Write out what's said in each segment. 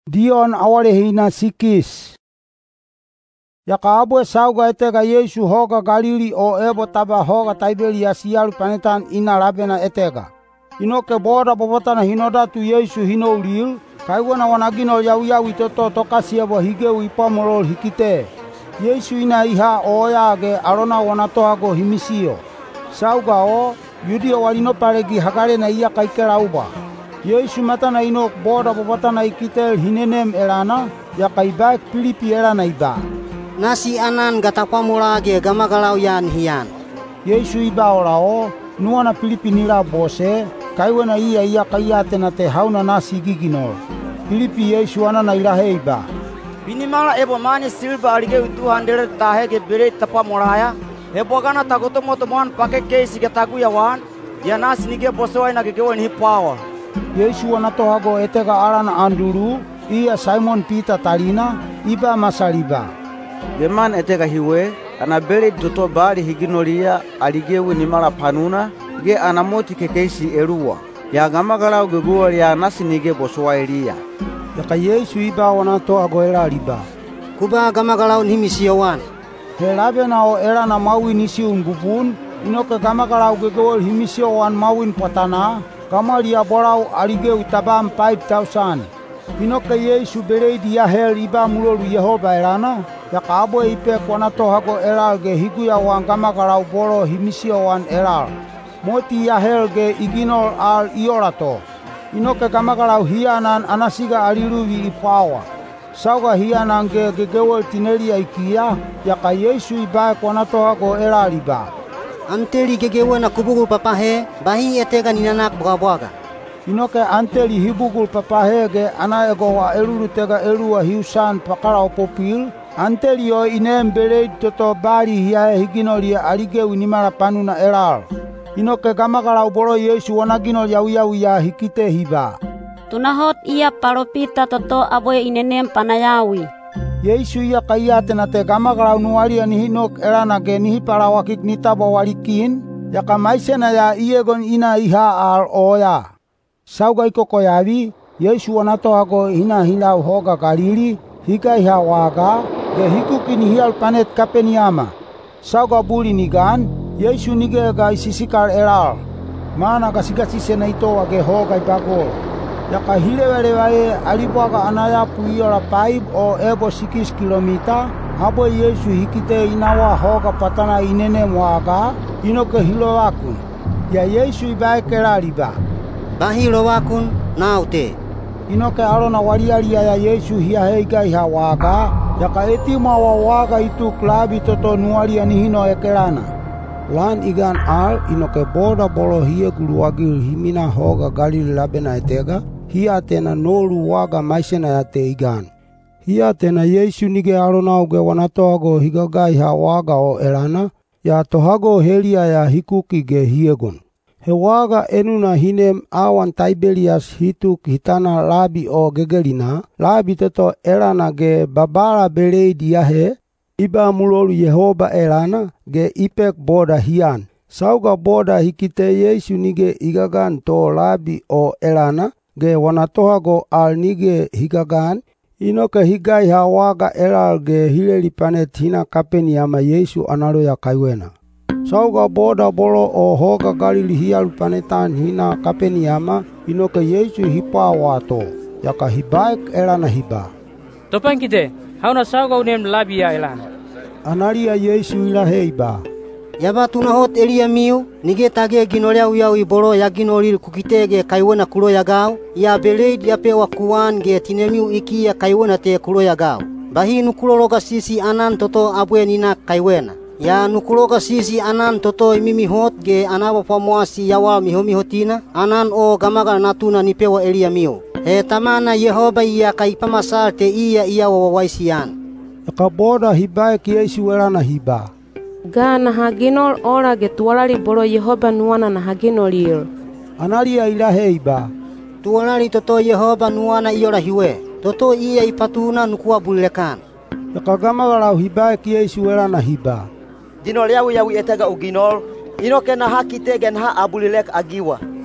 Dion awale hina sikis. Yaka abue sauga etega Yesu hoga Galili o ebo taba hoga Tiberias ialu panetan ina labena etega. Inoke boda bobotana hinoda tu Yesu hinoulil, kaiwana wanagino yawi toto tokasi ebo higeu ipamolol hikite. Yesu ina iha oya ge arona wanatohago himisio. Sauga o, Yudio walino paregi hagare na iya kaikera uba. Yesu matana inok boda bobotana ikitel hinenem elana, yaka ibak Pilipi elana iba. Nasi anan gatapamula ge gamagalau yan hiyan. Yesu iba orao, nuana Pilipi nila bose, kaiwana iya kaya tenate hauna nasi giginol. Pilipi Yesu anana ilahe iba. Binimala ebo mani silba alige 200 tahe ge bere tapamulaya. Ebo gana tagotomo tomoan pake keisi ge taguyawan, ya nasi nige bosowai na gegewen hipawa. Yesu wanatohago etega arana anduru, iya Simon Peter talina, iba masaliba. Geman etega hiwe, anabele toto bali higinolia aligewe ni mala panuna, ge anamoti kekeisi erua. Ya gamagalau geguwa ya nasi nige bosowa elia. Yaka Yesu iba wanatohago elaliba. Kuba gamagalau himisiawan. Helabe na o era na mawin isi ungupun, inoke gamagalau geguwa himisiowan mawin patana, kamalia borau alige utabam 5,000. Inoke Yesu bereidi yahel iba mulolu Yehova elana, yaka abo ipe wanatohago elal ge higuya wan gamagalau boro himisio wan elal. Moti yahel ge iginol al iorato. Inoke gamagalau hianan anasiga aliluvi ipawa. Sauga hianan ge gegewel tinelia ikia, yaka Yesu iba wanatohago elal iba. Anteli gegewe na kubugul papahe, bahi etega ninanak bwaga. Inoke anteli hibugul papahege ana ego wa elulu tega elua hiusan pakara opopil. Anteli o inem beleid toto bari hiae higinolia alige winimara panuna elal. Inoke gamagala uboro Yesu wanaginol yawi ya hikite hiba. Tunahot ia paropita toto aboy inenem panayawi. Yesu ia kaya tenate gamagala unualia nihinok elana ge nihipara wakik nitaba walikin. Yaka maisena ya iegon ina iha al oya. Sauga ikoko yavi, Yesu wanatohago hina hilau hoga Galili, hika iha waga, ge hikuki ni hial panet Kapeniama. Sauga buli nigan, Yesu nige ga isisikar elal. Mana gasigasi sena ito wage hoga ibagol. Yaka hilewelewae alibaga anaya puiora 5 o ebo 6 kilomita, habo Yesu hikite inawa hoga patana inene mwaga, inoke hilowakun. Ya Yesu ibae kelaliba. Bahi lowakun naute. Inoke arona walialia ya Yesu hiya heiga iha waga, yaka etima wa waga itu klabi toto nualia nihino ekelana. Lan igan al inoke boda bolo hiya guluwagil himina hoga Galili labena etega, hiya tena nolu waga maisena yate igan. Hiya tena Yesu nige arona uge wanatohago higaga iha waga o elana, ya tohago helia ya hikuki ge hiegon. Hewaga enuna hinem awan Tiberias hituk hitana labi o gegelina, labi toto elana ge babala beleidi yahe, iba mulolu Yehova elana ge ipek boda hian. Sauga boda hikite Yesu nige igagan to labi o elana, ge wanatohago al nige higagan, inoke higai hawaga elal ge hileli panet hina Kapeniama Yesu analo ya kaiwena. Sauga boda bolo o hoga Galili hialu panetan hina Kapeniama, inoke Yesu hipa wato, yaka hibaik elana hiba. Topan kite, hauna sauga unem labia elana. Analia Yesu ilahe iba. Yaba tunahot elia miu, nige tage ginolea uyawi bolo ya ginolil kukitege kaiwena kulo yagao, ya beleid ya pewa kuwan ge tinemiu iki ya kaiwena te kulo yagao. Bahi nukulologa sisi anan toto abwe nina kaiwena. Ya nukuloga sisi anan toto imimi hot ge anaba pamuasi yawal mihotina, anan o gamaga natuna nipewa elia miu. He tamana Yehova iya kaipamasal te iya wawaisian. Yaka boda hibaik Yesu elana hiba. Ga na haginol ora ge tualali bolo Yehova nuana na haginolil. Analia ilahe iba. Tualali toto Yehova nuana iora hiwe. Toto iya ipatuna nukua bulilekan. Yaka gamagalau hibaik Yesu elana hiba. Dinol yawi etega uginol, inoke na hakite gen ha abulilek agiwa.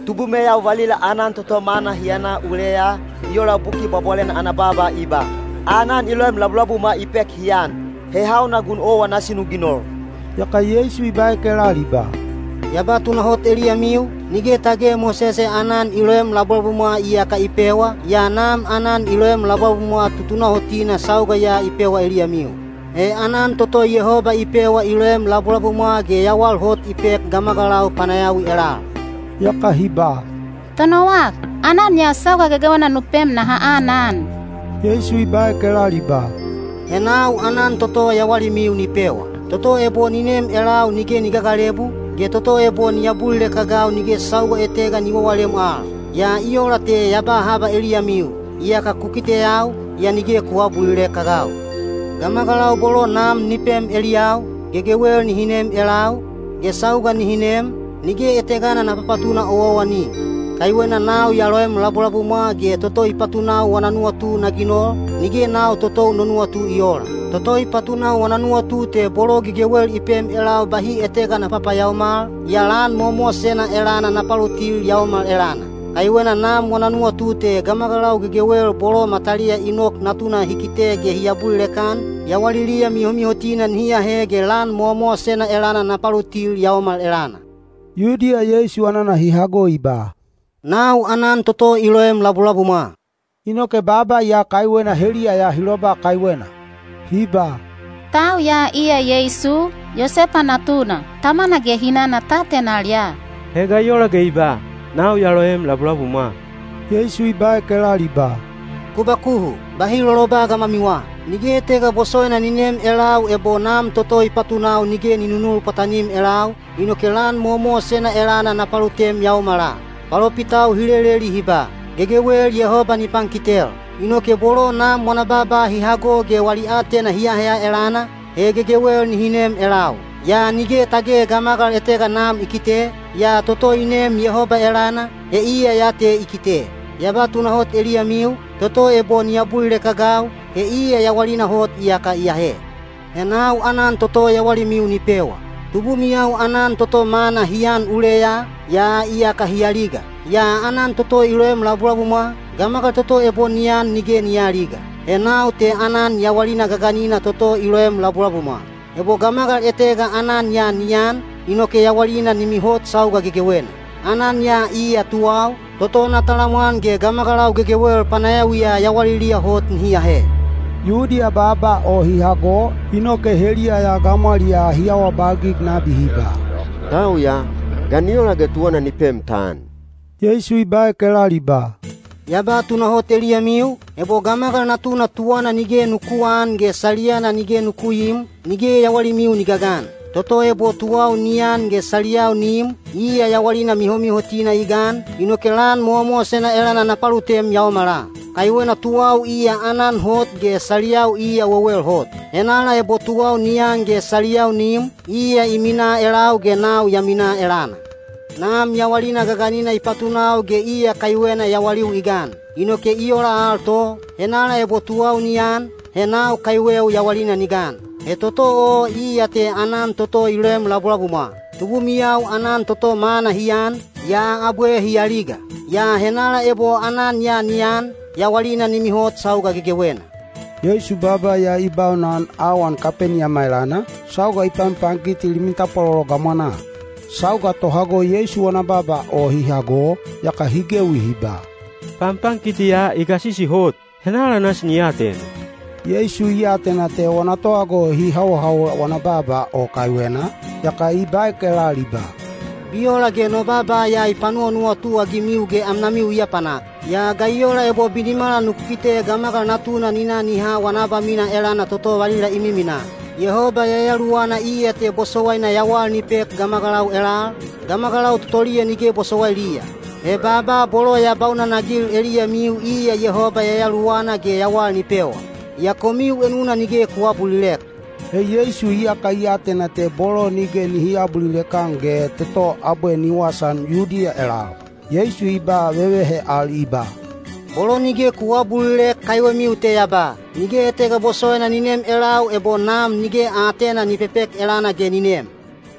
tubu meya walila anan toto mana hiana ulea iola buki babolen ana baba iba. Anan iloem lablabu ma ipek hian. Hehau na gun owa nasinu ginor. Yaka Yesu ibae kelaliba. Yaba tunahot Elia miu nige tage Mosese anan iloem lablabu ma ia ka ipewa ya nam anan iloem lablabu ma tutunahotina sauga ya ipewa Elia miu. Anan toto Yehova ipewa iloem lablabu ma ge yawal hot ipek gamagalau panayawi era. Yaka hiba. Tonowak, anan ya sauga gagawana nupem na haanan. Yesu ibae kelaliba. Enau anan toto yawali miu nipewa. Toto ebo ninem elau nige nigagalebu. Ge toto ebo niyabulile kagau nige sauga etega niwawalem al. Ya iola te yaba haba Elia miu. Ia ka kukite yau, ya nige kuwabulile kagau. Gamagalau bolo nam nipem Eliau. Gegewel ni hinem elau. Ge sauga ni hinem. Nige etegana na papatuna owawani. Kaiwena nau yaloem labu-labu ma ge toto ipatunau wananua tu nagino. Nige nau toto nonua tu iola. Toto ipatunau wananua tu te bolo gigewel ipem elau bahi etega na papa yaumal. Yalan momo sena elana na palutil yaumal elana. Kaiwena nam wananua tu te gamagalau gigewel bolo matalia inok natuna hikite ge hiabulekan. Yawalilia mihomihotina nhia hege lan momo sena elana na palutil yaumal elana. Yudia Yesu anana hihago iba. Nau anan toto iloem labu-labu ma. Inoke baba ya kaiwena helia ya hiloba kaiwena. Hiba. Tau ya iya Yesu, Yosepa natuna, tamana gehina na tate nalia. Hega yola ge iba. Nau yaloem labu-labu ma. Yesu ibae kelaliba. Kubakuhu, bahi loloba gamamiwa. Nige tega bosoena ninem elau ebo nam toto ipatunau nige ninunul patanim elau. Inokelan momo sena elana na palutem yaumala. Palopitau hileleli hiba. Gegewel Yehova ni pangkitel. Inoke bolo nam monababa hihago ge wali ate na hiahea elana. Gegewel ni hinem elau. Ya nige tage gamagal etega nam ikite. Ya toto inem Yehova elana. Iya yate ikite. Yaba tunahot Elia miu. Toto ebo niyabulile kagau. Iya yawalina hot iyaka iyahe. Enau anan toto yawali miu nipewa. Tubu miau anan toto mana hian uleya. Ya iyaka hialiga. Ya anan toto iloem labu-labu ma. Gamagal toto ebo nian nige nialiga. Enau te anan yawalina gaganina toto iloem labu-labu ma. Ebo gamagal etega anan ya nian. Inoke yawalina nimihot sauga gegewena. Anan ya iya tuau. Toto natalamuan ge gamagalau gegewel panayawia yawalilia hot nhiahe. Yudia baba o hihago. Inoke helia ya gamalia hiawa bagig nabi hiba. Tau ya. Ganiola getuana nipem tan. Yesu ibae kelaliba. Yaba tunahot Elia miu. Ebo gamagal natuna tuana nige nukuan ge saliana nige nukuyim. Nige yawali miu nigagan. Toto ebo tuau nian ge saliau nim. Iya yawalina mihomihotina igan. Inokelan momo sena elana na palutem yaumala. Kaiwena tuau iya anan hot ge saliau iya wawel hot. Enala ebo tuau nian ge saliau nim. Iya imina elau ge nau yamina elana. Nam yawalina gaganina ipatunau ge iya kaiwena yawaliu igan. Inoke iola alto. Enala ebo tuau nian. Henau kaiweu yawalina nigan. Toto o iya te anan toto ilem labu-labu ma. Tubu miau anan toto mana hian. Ya abwe hialiga. Ya henala ebo anan ya nian. Yawalina nimihot sauga gegewena. Yesu baba ya ibau nan awan kapen ya mailana. Sauga ipan pangkiti liminta pololo gamana. Sauga tohago Yesu wana baba o hihago. Yaka higewi hiba. Pampang kiti ya ikasisi hot. Henala nas niaten. Yesu iatena te wana toago hihawa wana baba o kaiwena. Yaka ibae kelaliba. Biola ge no baba ya ipanuo nuo tu agimiu ge amnamiu ia panak. Ya gaiola ebo binimala nukukite gamagal natuna nina niha wanaba mina elana toto walila imimina. Yehova ya yaluana iya te bosowai na yawal nipek gamagalau elal. Gamagalau tutolia nige bosowai lia. Baba bolo ya bauna nagil Elia miu iya Yehova ya yaluana ge yawal nipewa. Ya komiu enuna nige kuwabulilek. Yesu iya kaiate na te bolo nige nihiabulilekan ge teto abwe niwasan Yudia elal. Yesu iba wewehe al iba. Bolo nige kuwabulilek kaiwe miu te yaba. Nige etega bosoena ninem elau ebo nam nige atena nipepek elana ge ninem.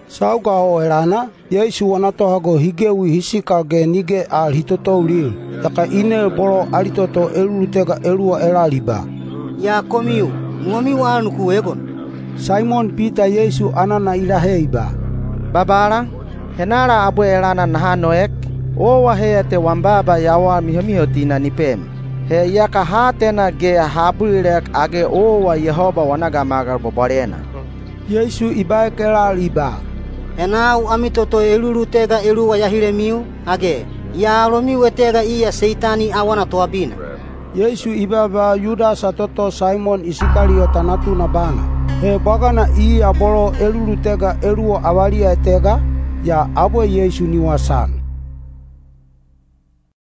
Sauka o elana, Yesu wanatohago higewi hisikal ge nige al hitoto ulil. Yaka ine bolo alitoto elulutega elua elaliba. Ya komiu, muamiu anuku egon. Simon Peter Yesu anana ilaheiba. Babala, henara abwe elana nahanoek, owa heyate wambaba yawa mihomihotina nipem. He yaka hatena ge habulek age owa Yehova wanagamagar bobarena. Yesu ibaek elaliba. Enau amitoto elulutega elua yahilemiu, age, ya alomiu etega iya seitani awana toabina. Yesu ibaba Yudas atoto Simon Isikariota natuna bana. He bagana iya bolo elulutega elua awalia etega, ya abwe Yesu niwasan.